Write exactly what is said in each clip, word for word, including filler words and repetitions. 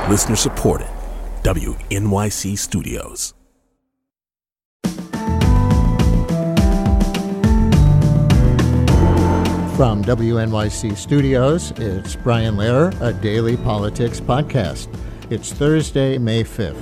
Listener supported. W N Y C Studios. From W N Y C Studios, it's Brian Lehrer, a daily politics podcast. It's Thursday, May fifth.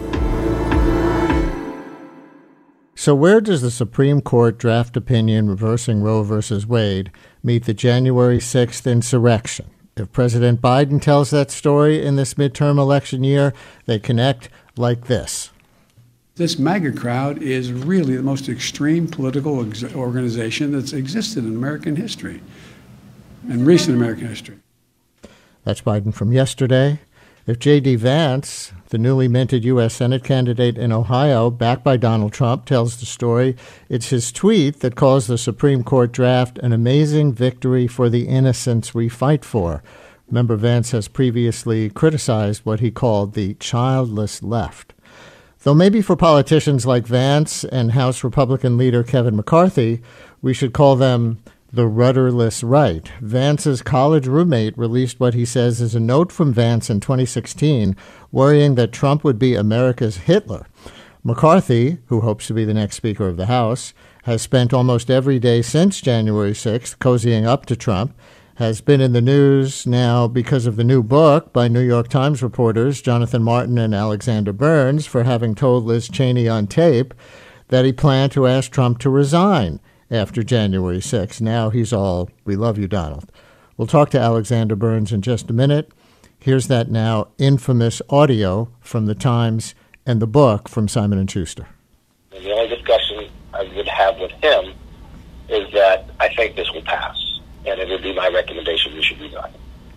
So where does the Supreme Court draft opinion reversing Roe v. Wade meet the January sixth insurrection? If President Biden tells that story in this midterm election year, they connect like this. This MAGA crowd is really the most extreme political ex- organization that's existed in American history, in recent American history. That's Biden from yesterday. If J D. Vance, the newly minted U S Senate candidate in Ohio, backed by Donald Trump, tells the story, it's his tweet that calls the Supreme Court draft an amazing victory for the innocents we fight for. Remember, Vance has previously criticized what he called the childless left. Though maybe for politicians like Vance and House Republican leader Kevin McCarthy, we should call them the rudderless right. Vance's college roommate released what he says is a note from Vance in twenty sixteen, worrying that Trump would be America's Hitler. McCarthy, who hopes to be the next Speaker of the House, has spent almost every day since January sixth cozying up to Trump, has been in the news now because of the new book by New York Times reporters Jonathan Martin and Alexander Burns for having told Liz Cheney on tape that he planned to ask Trump to resign after January sixth. Now he's all, we love you, Donald. We'll talk to Alexander Burns in just a minute. Here's that now infamous audio from the Times and the book from Simon and Schuster. And the only discussion I would have with him is that I think this will pass, and it would be my recommendation you should resign.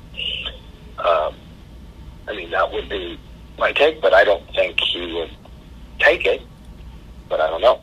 Um, I mean, that would be my take, but I don't think he would take it, but I don't know.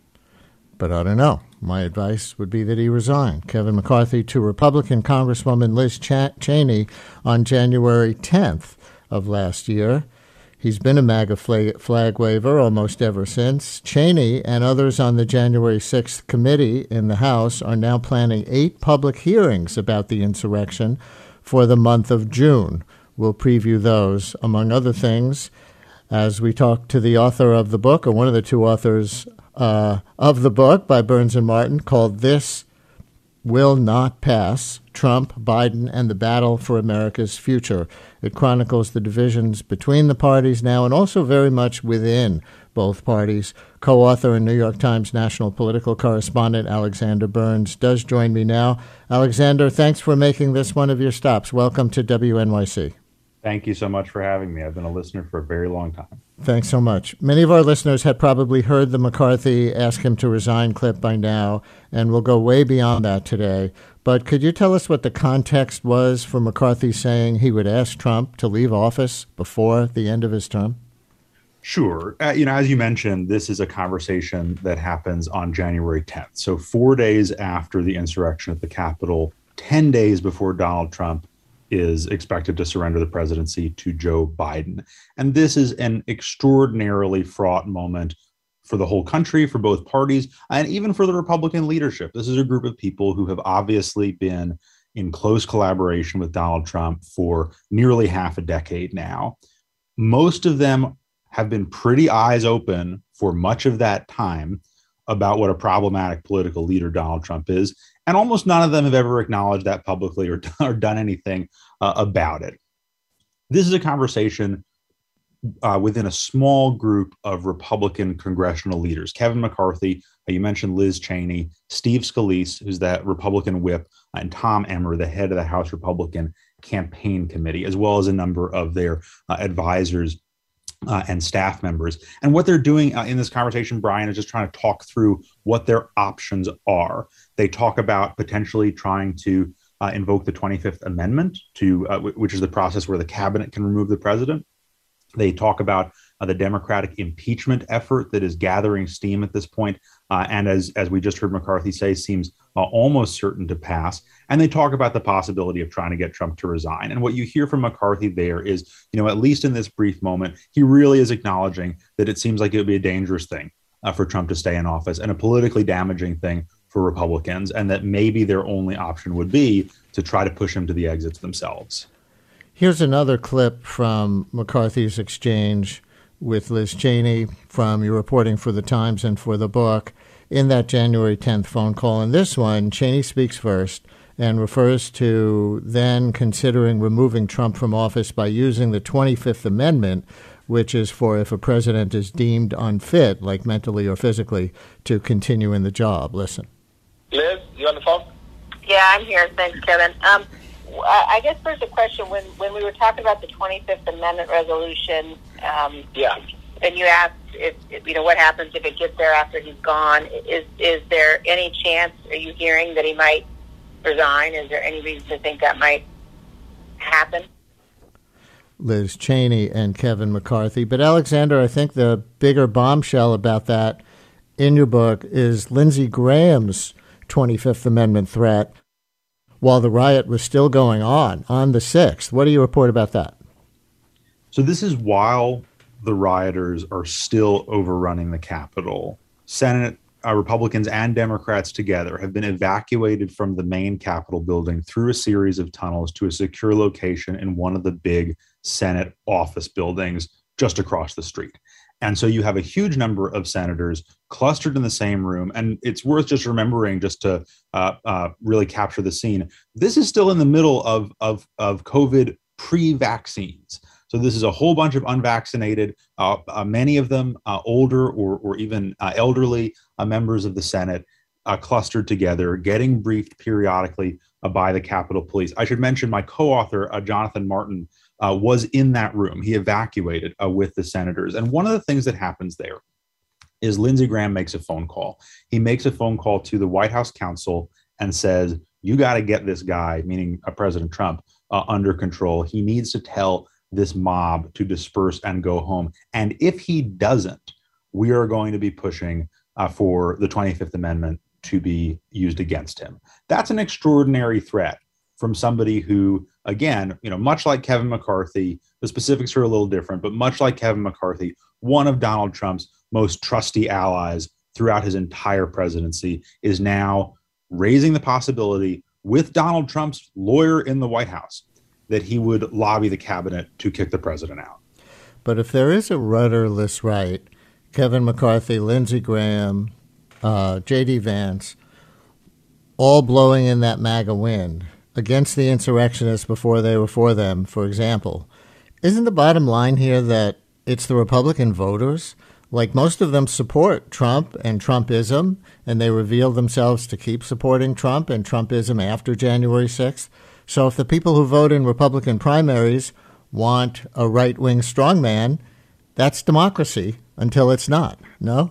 But I don't know. My advice would be that he resign. Kevin McCarthy to Republican Congresswoman Liz Ch- Cheney on January tenth of last year. He's been a MAGA flag, flag waver almost ever since. Cheney and others on the January sixth committee in the House are now planning eight public hearings about the insurrection for the month of June. We'll preview those, among other things, as we talk to the author of the book, or one of the two authors Uh, of the book by Burns and Martin, called This Will Not Pass, Trump, Biden, and the Battle for America's Future. It chronicles the divisions between the parties now and also very much within both parties. Co-author and New York Times national political correspondent Alexander Burns does join me now. Alexander, thanks for making this one of your stops. Welcome to W N Y C. Thank you so much for having me. I've been a listener for a very long time. Thanks so much. Many of our listeners had probably heard the McCarthy ask him to resign clip by now, and we'll go way beyond that today. But could you tell us what the context was for McCarthy saying he would ask Trump to leave office before the end of his term? Sure. Uh, you know, as you mentioned, this is a conversation that happens on January tenth. So four days after the insurrection at the Capitol, ten days before Donald Trump is expected to surrender the presidency to Joe Biden. And this is an extraordinarily fraught moment for the whole country, for both parties, and even for the Republican leadership. This is a group of people who have obviously been in close collaboration with Donald Trump for nearly half a decade now. Most of them have been pretty eyes open for much of that time about what a problematic political leader Donald Trump is. And almost none of them have ever acknowledged that publicly or, or done anything uh, about it. This is a conversation uh, within a small group of Republican congressional leaders. Kevin McCarthy, uh, you mentioned Liz Cheney, Steve Scalise, who's that Republican whip, and Tom Emmer, the head of the House Republican Campaign Committee, as well as a number of their uh, advisors Uh, and staff members. And what they're doing uh, in this conversation, Brian, is just trying to talk through what their options are. They talk about potentially trying to uh, invoke the twenty-fifth Amendment, to uh, w- which is the process where the cabinet can remove the president. They talk about uh, the Democratic impeachment effort that is gathering steam at this point, uh, and as as we just heard McCarthy say, seems uh, almost certain to pass. And they talk about the possibility of trying to get Trump to resign. And what you hear from McCarthy there is, you know, at least in this brief moment, he really is acknowledging that it seems like it would be a dangerous thing uh, for Trump to stay in office and a politically damaging thing for Republicans, and that maybe their only option would be to try to push him to the exits themselves. Here's another clip from McCarthy's exchange with Liz Cheney from your reporting for the Times and for the book in that January tenth phone call. In this one, Cheney speaks first and refers to then considering removing Trump from office by using the twenty-fifth Amendment, which is for if a president is deemed unfit, like mentally or physically, to continue in the job. Listen. Liz, you on the phone? Yeah, I'm here. Thanks, Kevin. Um, I guess there's a question. When, when we were talking about the twenty-fifth Amendment resolution, um, Yeah. and you asked if, if, you know, what happens if it gets there after he's gone, is is there any chance, are you hearing that he might resign? Is there any reason to think that might happen? Liz Cheney and Kevin McCarthy. But Alexander, I think the bigger bombshell about that in your book is Lindsey Graham's twenty-fifth Amendment threat while the riot was still going on, on the sixth. What do you report about that? So this is while the rioters are still overrunning the Capitol. Senate uh, Republicans and Democrats together have been evacuated from the main Capitol building through a series of tunnels to a secure location in one of the big Senate office buildings just across the street. And so you have a huge number of senators clustered in the same room. And it's worth just remembering, just to uh, uh, really capture the scene, this is still in the middle of, of, of COVID pre-vaccines. So this is a whole bunch of unvaccinated, uh, uh, many of them uh, older or, or even uh, elderly uh, members of the Senate uh, clustered together, getting briefed periodically uh, by the Capitol Police. I should mention my co-author, uh, Jonathan Martin, Uh, was in that room. He evacuated uh, with the senators. And one of the things that happens there is Lindsey Graham makes a phone call. He makes a phone call to the White House counsel and says, you got to get this guy, meaning uh, President Trump, uh, under control. He needs to tell this mob to disperse and go home. And if he doesn't, we are going to be pushing uh, for the twenty-fifth Amendment to be used against him. That's an extraordinary threat from somebody who, again, you know, much like Kevin McCarthy, the specifics are a little different, but much like Kevin McCarthy, one of Donald Trump's most trusty allies throughout his entire presidency, is now raising the possibility with Donald Trump's lawyer in the White House that he would lobby the cabinet to kick the president out. But if there is a rudderless right, Kevin McCarthy, Lindsey Graham, uh, J D Vance, all blowing in that MAGA wind against the insurrectionists before they were for them, for example, isn't the bottom line here that it's the Republican voters? Like, most of them support Trump and Trumpism, and they reveal themselves to keep supporting Trump and Trumpism after January sixth. So if the people who vote in Republican primaries want a right-wing strongman, that's democracy until it's not, no?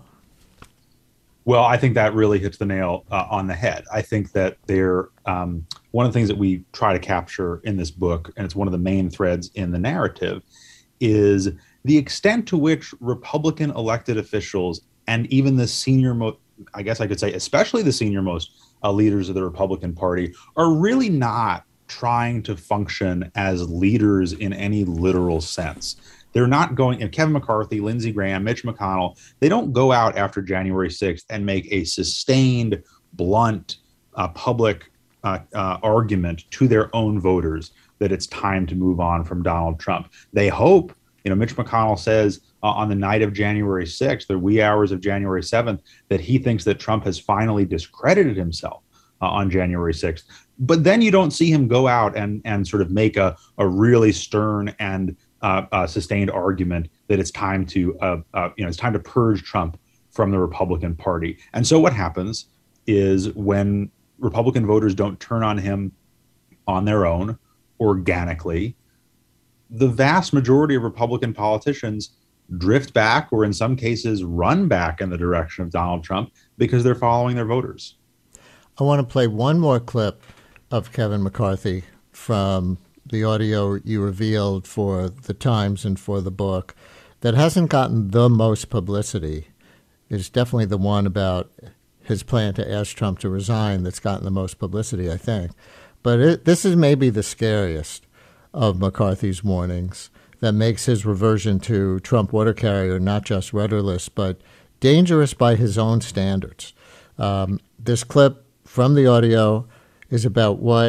Well, I think that really hits the nail uh, on the head. I think that they're um, one of the things that we try to capture in this book, and it's one of the main threads in the narrative, is the extent to which Republican elected officials and even the senior, mo- I guess I could say, especially the senior most uh, leaders of the Republican Party, are really not trying to function as leaders in any literal sense. They're not going, and Kevin McCarthy, Lindsey Graham, Mitch McConnell, they don't go out after January sixth and make a sustained, blunt, uh, public uh, uh, argument to their own voters that it's time to move on from Donald Trump. They hope, you know, Mitch McConnell says uh, on the night of January sixth, the wee hours of January seventh, that he thinks that Trump has finally discredited himself uh, on January sixth. But then you don't see him go out and, and sort of make a, a really stern and Uh, uh, sustained argument that it's time to, uh, uh, you know, it's time to purge Trump from the Republican Party. And so what happens is when Republican voters don't turn on him on their own, organically, the vast majority of Republican politicians drift back, or in some cases run back in the direction of Donald Trump because they're following their voters. I want to play one more clip of Kevin McCarthy from the audio you revealed for the Times and for the book that hasn't gotten the most publicity. It's definitely the one about his plan to ask Trump to resign that's gotten the most publicity, I think. But it, this is maybe the scariest of McCarthy's warnings that makes his reversion to Trump water carrier not just rudderless, but dangerous by his own standards. Um, this clip from the audio is about what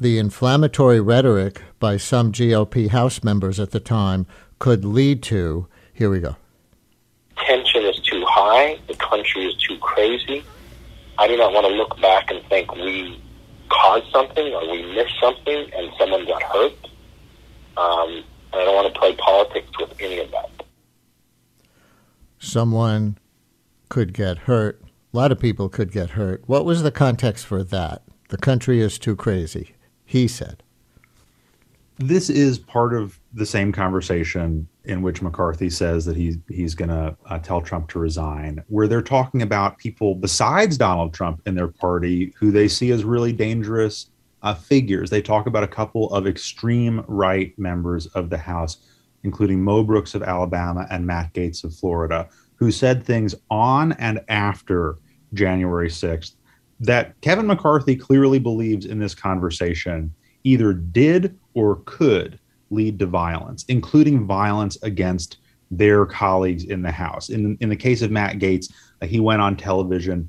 the inflammatory rhetoric by some G O P House members at the time could lead to. Here we go. Tension is too high. The country is too crazy. I do not want to look back and think we caused something or we missed something and someone got hurt. Um, and I don't want to play politics with any of that. Someone could get hurt. A lot of people could get hurt. What was the context for that? The country is too crazy, he said. This is part of the same conversation in which McCarthy says that he, he's going to uh, tell Trump to resign, where they're talking about people besides Donald Trump in their party who they see as really dangerous uh, figures. They talk about a couple of extreme right members of the House, including Mo Brooks of Alabama and Matt Gaetz of Florida, who said things on and after January sixth that Kevin McCarthy clearly believes in this conversation either did or could lead to violence, including violence against their colleagues in the House. In, in the case of Matt Gaetz, uh, he went on television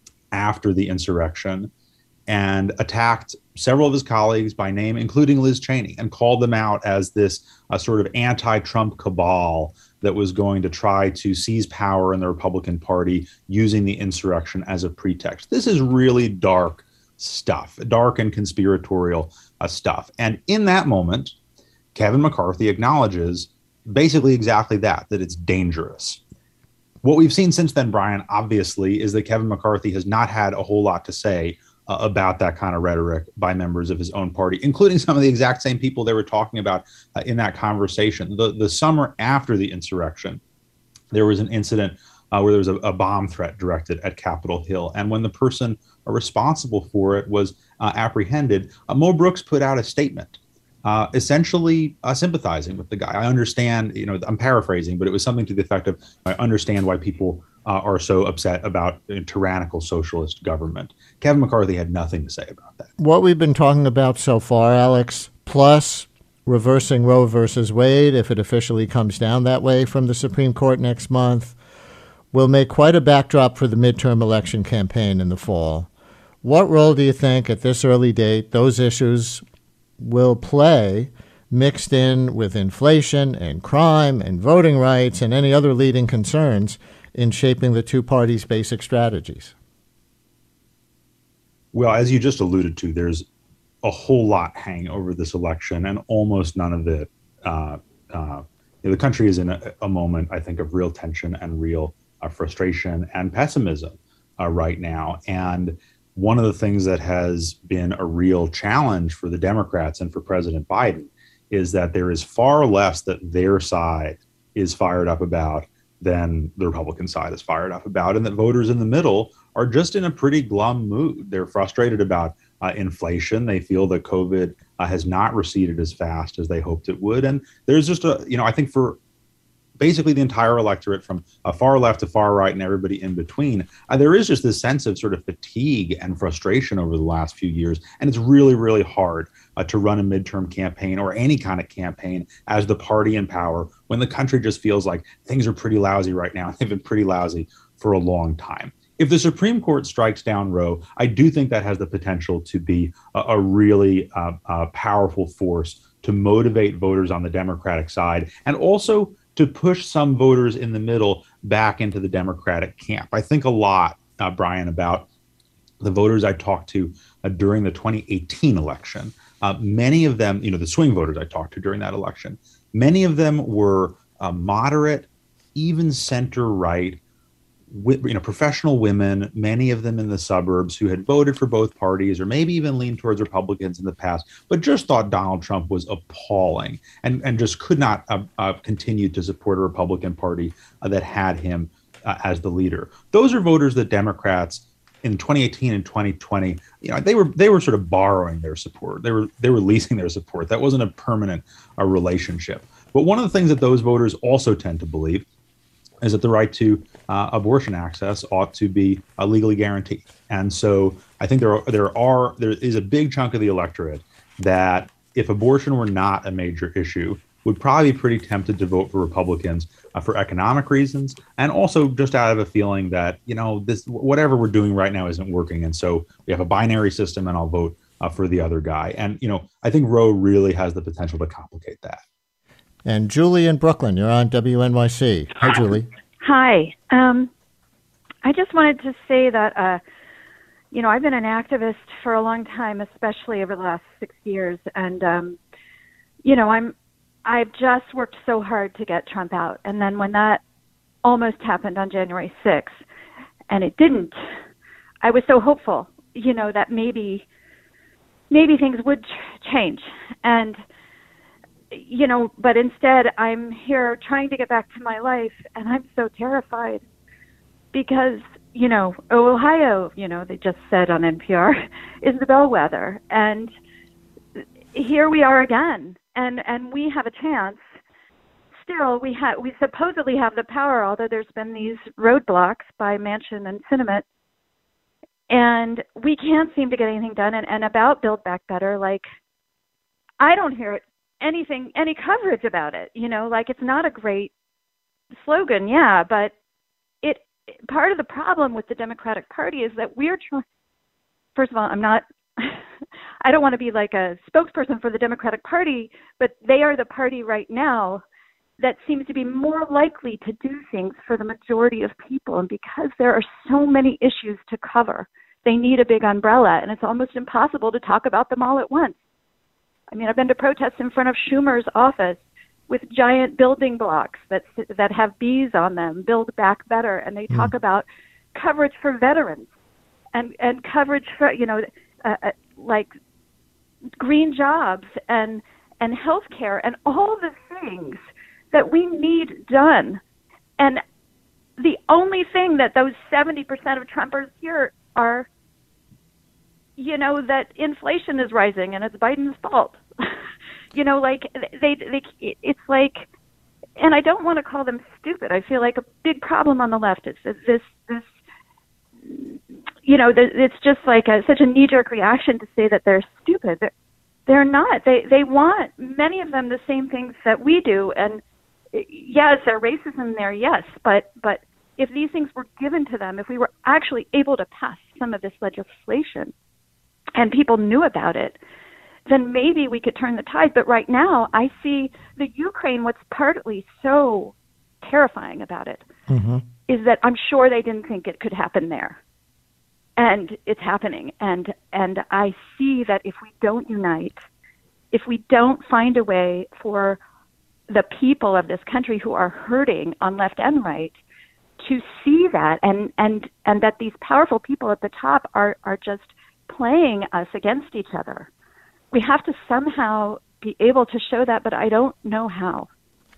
after the insurrection and attacked several of his colleagues by name, including Liz Cheney, and called them out as this uh, sort of anti-Trump cabal that was going to try to seize power in the Republican Party using the insurrection as a pretext. This is really dark stuff, dark and conspiratorial uh, stuff. And in that moment, Kevin McCarthy acknowledges basically exactly that, that it's dangerous. What we've seen since then, Brian, obviously, is that Kevin McCarthy has not had a whole lot to say uh, about that kind of rhetoric by members of his own party, including some of the exact same people they were talking about uh, in that conversation. The, the summer after the insurrection, there was an incident uh, where there was a, a bomb threat directed at Capitol Hill. And when the person uh, responsible for it was uh, apprehended, uh, Mo Brooks put out a statement Uh, essentially uh, sympathizing with the guy. I understand, you know, I'm paraphrasing, but it was something to the effect of, I understand why people uh, are so upset about a tyrannical socialist government. Kevin McCarthy had nothing to say about that. What we've been talking about so far, Alex, plus reversing Roe versus Wade, if it officially comes down that way from the Supreme Court next month, will make quite a backdrop for the midterm election campaign in the fall. What role do you think at this early date those issues will play, mixed in with inflation and crime and voting rights and any other leading concerns, in shaping the two parties' basic strategies? Well, as you just alluded to, there's a whole lot hanging over this election, and almost none of it. Uh, uh, you know, the country is in a, a moment, I think, of real tension and real uh, frustration and pessimism uh, right now. And one of the things that has been a real challenge for the Democrats and for President Biden is that there is far less that their side is fired up about than the Republican side is fired up about, and that voters in the middle are just in a pretty glum mood. They're frustrated about uh, inflation. They feel that COVID uh, has not receded as fast as they hoped it would. And there's just a, you know, I think for basically the entire electorate from uh, far left to far right and everybody in between, uh, there is just this sense of sort of fatigue and frustration over the last few years. And it's really, really hard uh, to run a midterm campaign or any kind of campaign as the party in power when the country just feels like things are pretty lousy right now. They've been pretty lousy for a long time. If the Supreme Court strikes down Roe, I do think that has the potential to be a, a really uh, uh, powerful force to motivate voters on the Democratic side, and also to push some voters in the middle back into the Democratic camp. I think a lot, uh, Brian, about the voters I talked to uh, during the twenty eighteen election. Uh, many of them, you know, the swing voters I talked to during that election, many of them were uh, moderate, even center-right, you know, professional women, many of them in the suburbs who had voted for both parties or maybe even leaned towards Republicans in the past, but just thought Donald Trump was appalling and, and just could not uh, uh, continue to support a Republican Party uh, that had him uh, as the leader. Those are voters that Democrats in twenty eighteen and twenty twenty, you know, they were they were sort of borrowing their support. They were they were leasing their support. That wasn't a permanent uh, relationship. But one of the things that those voters also tend to believe is that the right to uh, abortion access ought to be uh, legally guaranteed. And so I think there are, there are there is a big chunk of the electorate that, if abortion were not a major issue, would probably be pretty tempted to vote for Republicans uh, for economic reasons, and also just out of a feeling that, you know, this whatever we're doing right now isn't working, and so we have a binary system, and I'll vote uh, for the other guy. And, you know, I think Roe really has the potential to complicate that. And Julie in Brooklyn, you're on W N Y C. Hi, Julie. Hi. Um, I just wanted to say that, uh, you know, I've been an activist for a long time, especially over the last six years. And, um, you know, I'm, I've just worked so hard to get Trump out. And then when that almost happened on January sixth, and it didn't, I was so hopeful, you know, that maybe, maybe things would ch- change. And, you know, but instead I'm here trying to get back to my life, and I'm so terrified because, you know, Ohio, you know, they just said on N P R, is the bellwether. And here we are again, and, and we have a chance. Still, we have we supposedly have the power, although there's been these roadblocks by Manchin and Sinema, and we can't seem to get anything done. And, and about Build Back Better, like, I don't hear anything, any coverage about it. You know, like, it's not a great slogan, yeah, but it part of the problem with the Democratic Party is that we're trying. First of all, I'm not. I don't want to be like a spokesperson for the Democratic Party, but they are the party right now that seems to be more likely to do things for the majority of people. And because there are so many issues to cover, they need a big umbrella, and it's almost impossible to talk about them all at once. I mean, I've been to protests in front of Schumer's office with giant building blocks that that have bees on them, Build Back Better, and they talk mm. about coverage for veterans and, and coverage for, you know, uh, uh, like green jobs and, and health care and all the things that we need done. And the only thing that those seventy percent of Trumpers hear are, you know, that inflation is rising and it's Biden's fault. You know, like, they, they, it's like, and I don't want to call them stupid. I feel like a big problem on the left is this, this, this you know, it's just like a, such a knee-jerk reaction to say that they're stupid. They're, they're not. They, they want, many of them, the same things that we do. And yes, there's racism there, yes, but, but if these things were given to them, if we were actually able to pass some of this legislation and people knew about it, then maybe we could turn the tide. But right now, I see the Ukraine, what's partly so terrifying about it mm-hmm. is that I'm sure they didn't think it could happen there. And it's happening. And and I see that if we don't unite, if we don't find a way for the people of this country who are hurting on left and right to see that, and, and, and that these powerful people at the top are, are just playing us against each other. We have to somehow be able to show that, but I don't know how.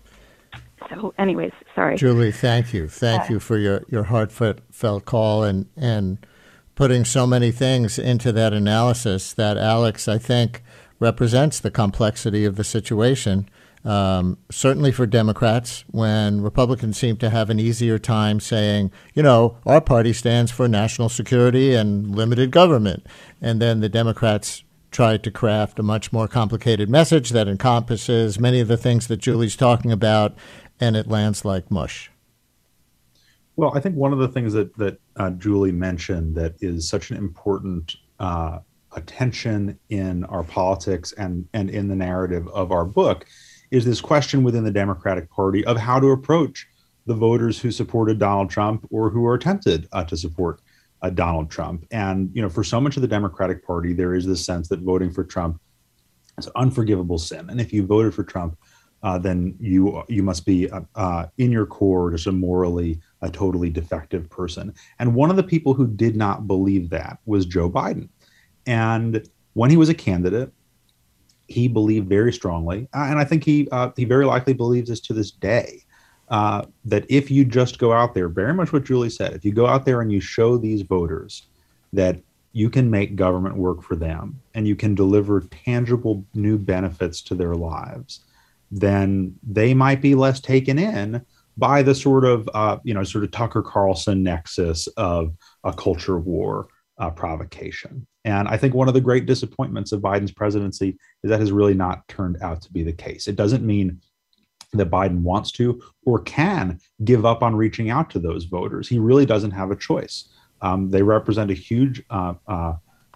So anyways, sorry. Julie, thank you. Thank uh, you for your, your heartfelt call and, and putting so many things into that analysis that, Alex, I think represents the complexity of the situation. Um, certainly for Democrats, when Republicans seem to have an easier time saying, you know, our party stands for national security and limited government. And then the Democrats tried to craft a much more complicated message that encompasses many of the things that Julie's talking about, and it lands like mush. Well, I think one of the things that, that uh, Julie mentioned that is such an important uh, attention in our politics and, and in the narrative of our book is this question within the Democratic Party of how to approach the voters who supported Donald Trump or who are tempted uh, to support uh, Donald Trump. And, you know, for so much of the Democratic Party, there is this sense that voting for Trump is an unforgivable sin. And if you voted for Trump, uh, then you you must be uh, uh, in your core just a morally, a totally defective person. And one of the people who did not believe that was Joe Biden. And when he was a candidate, he believed very strongly, uh, and I think he uh, he very likely believes this to this day, uh, that if you just go out there, very much what Julie said, if you go out there and you show these voters that you can make government work for them and you can deliver tangible new benefits to their lives, then they might be less taken in by the sort of, uh, you know, sort of Tucker Carlson nexus of a culture war uh, provocation. And I think one of the great disappointments of Biden's presidency is that has really not turned out to be the case. It doesn't mean that Biden wants to or can give up on reaching out to those voters. He really doesn't have a choice. Um, they represent a huge uh, uh,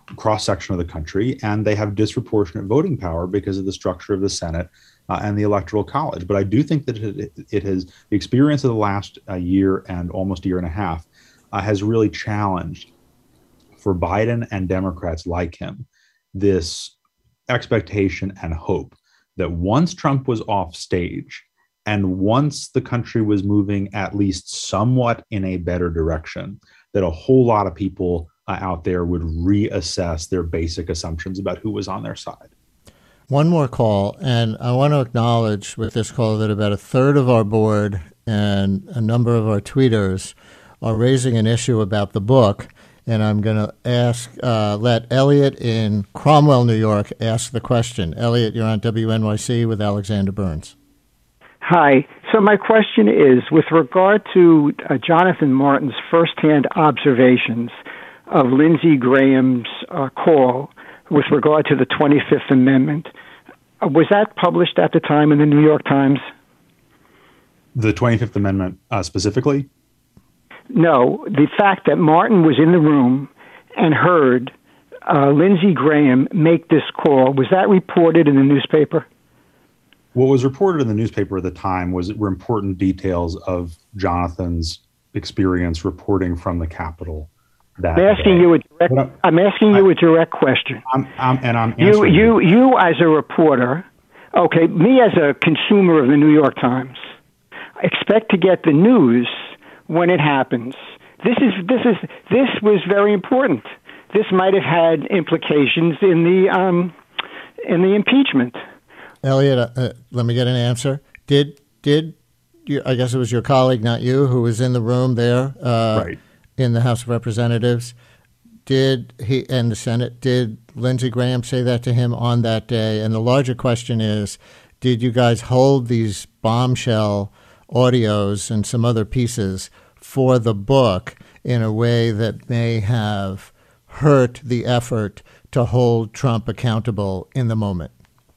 cross-section of the country, and they have disproportionate voting power because of the structure of the Senate uh, and the Electoral College. But I do think that it, it has, the experience of the last uh, year and almost a year and a half uh, has really challenged for Biden and Democrats like him this expectation and hope that once Trump was off stage and once the country was moving at least somewhat in a better direction, that a whole lot of people uh, out there would reassess their basic assumptions about who was on their side. One more call, and I want to acknowledge with this call that about a third of our board and a number of our tweeters are raising an issue about the book, and I'm going to ask, uh, let Elliot in Cromwell, New York, ask the question. Elliot, you're on W N Y C with Alexander Burns. Hi. So my question is, with regard to uh, Jonathan Martin's firsthand observations of Lindsey Graham's uh, call with regard to the twenty-fifth Amendment, uh, was that published at the time in the New York Times? The twenty-fifth Amendment uh, specifically? No, the fact that Martin was in the room and heard uh, Lindsey Graham make this call, was that reported in the newspaper? What was reported in the newspaper at the time was were important details of Jonathan's experience reporting from the Capitol. That I'm asking day. you a direct. I'm asking you a direct question. I'm, I'm, and I'm you, answering you, you as a reporter. Okay, me as a consumer of the New York Times, expect to get the news when it happens. This is this is this was very important. This might have had implications in the um, in the impeachment. Elliot, uh, let me get an answer. Did did you, I guess it was your colleague, not you, who was in the room there uh, right. in the House of Representatives? Did he and the Senate? Did Lindsey Graham say that to him on that day? And the larger question is, did you guys hold these bombshell audios and some other pieces for the book in a way that may have hurt the effort to hold Trump accountable in the moment?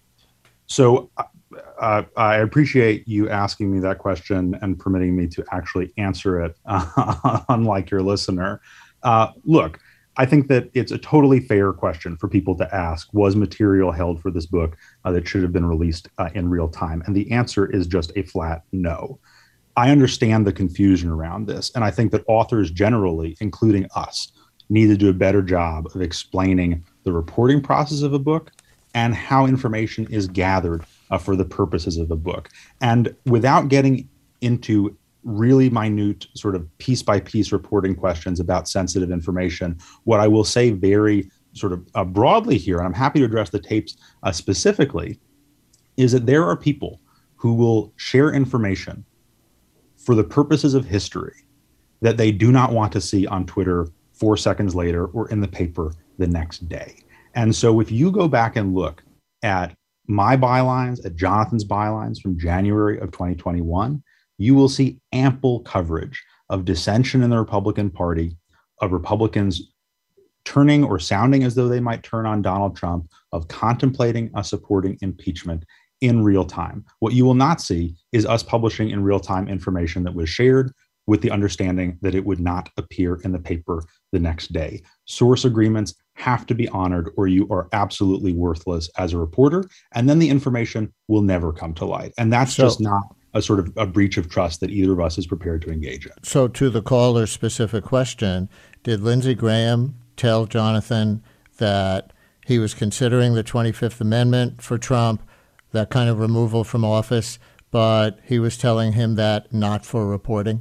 So uh, I appreciate you asking me that question and permitting me to actually answer it, uh, unlike your listener. Uh, look, I think that it's a totally fair question for people to ask, was material held for this book uh, that should have been released uh, in real time? And the answer is just a flat no. I understand the confusion around this, and I think that authors generally, including us, need to do a better job of explaining the reporting process of a book and how information is gathered uh, for the purposes of the book. And without getting into really minute sort of piece-by-piece reporting questions about sensitive information, what I will say very sort of uh, broadly here, and I'm happy to address the tapes uh, specifically, is that there are people who will share information for the purposes of history that they do not want to see on Twitter four seconds later or in the paper the next day. And so if you go back and look at my bylines, at Jonathan's bylines from January of twenty twenty-one, you will see ample coverage of dissension in the Republican Party, of Republicans turning or sounding as though they might turn on Donald Trump, of contemplating us supporting impeachment in real time. What you will not see is us publishing in real time information that was shared with the understanding that it would not appear in the paper the next day. Source agreements have to be honored or you are absolutely worthless as a reporter, and then the information will never come to light. And that's so, just not a sort of a breach of trust that either of us is prepared to engage in. So to the caller's specific question, did Lindsey Graham tell Jonathan that he was considering the twenty-fifth Amendment for Trump, that kind of removal from office, but he was telling him that not for reporting?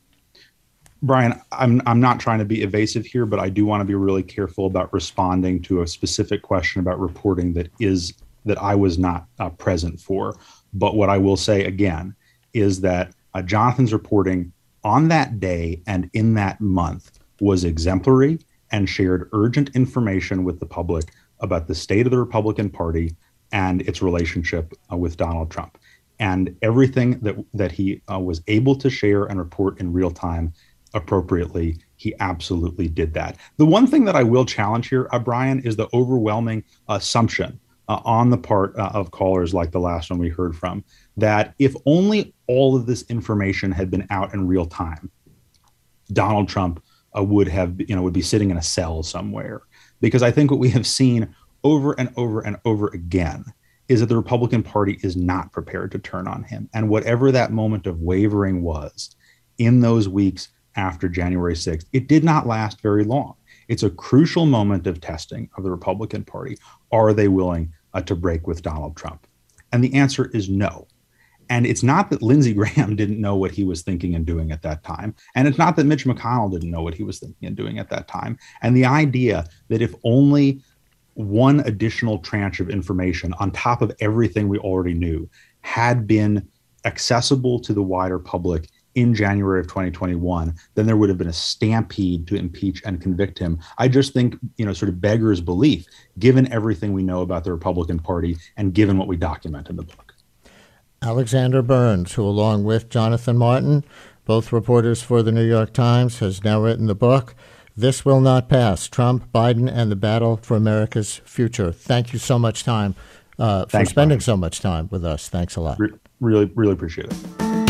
Brian, I'm I'm not trying to be evasive here, but I do want to be really careful about responding to a specific question about reporting that is that I was not uh, present for. But what I will say again is that uh, Jonathan's reporting on that day and in that month was exemplary and shared urgent information with the public about the state of the Republican Party and its relationship uh, with Donald Trump. And everything that that he uh, was able to share and report in real time appropriately, he absolutely did that. The one thing that I will challenge here, uh, Brian, is the overwhelming assumption uh, on the part uh, of callers like the last one we heard from, that if only all of this information had been out in real time, Donald Trump uh, would have, you know, would be sitting in a cell somewhere. Because I think what we have seen over and over and over again is that the Republican Party is not prepared to turn on him. And whatever that moment of wavering was in those weeks after January sixth, it did not last very long. It's a crucial moment of testing of the Republican Party. Are they willing uh, to break with Donald Trump? And the answer is no. And it's not that Lindsey Graham didn't know what he was thinking and doing at that time. And it's not that Mitch McConnell didn't know what he was thinking and doing at that time. And the idea that if only one additional tranche of information on top of everything we already knew had been accessible to the wider public in January of twenty twenty-one, then there would have been a stampede to impeach and convict him. I just think, you know, sort of beggars belief, given everything we know about the Republican Party and given what we document in the book. Alexander Burns, who along with Jonathan Martin, both reporters for the New York Times, has now written the book, This Will Not Pass, Trump, Biden, and the Battle for America's Future. Thank you so much time uh, for Thanks, spending Brian. so much time with us. Thanks a lot. Re- really, really appreciate it.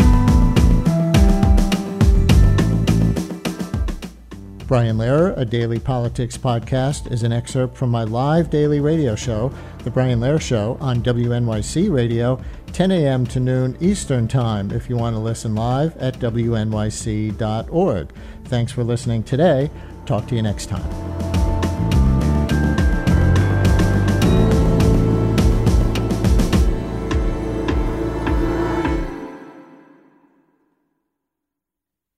Brian Lehrer, a daily politics podcast, is an excerpt from my live daily radio show, The Brian Lehrer Show, on W N Y C Radio, ten a.m. to noon Eastern Time, if you want to listen live at W N Y C dot org. Thanks for listening today. Talk to you next time.